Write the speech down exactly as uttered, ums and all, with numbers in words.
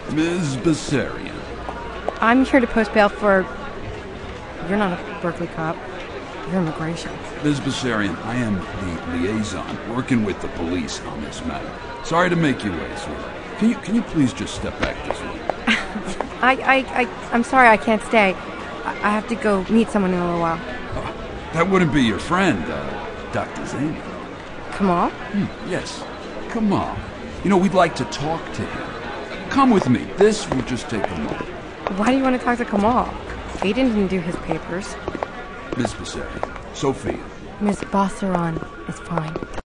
Miz Bessarion. I'm here to post bail for... You're not a Berkeley cop. You're immigration. Miz Bessarion, I am the liaison working with the police on this matter. Sorry to make you wait, sweetheart. Can you, can you please just step back this way? I, I, I, I'm sorry, I can't stay. I, I have to go meet someone in a little while. Oh, that wouldn't be your friend, uh, Doctor Zany. Kamal? Hmm, yes, Kamal. You know, we'd like to talk to him. Come with me. This will just take a moment. Why do you want to talk to Kamal? Aiden didn't do his papers. Miz Bessarion, Sophia. Miss Bosseron is fine.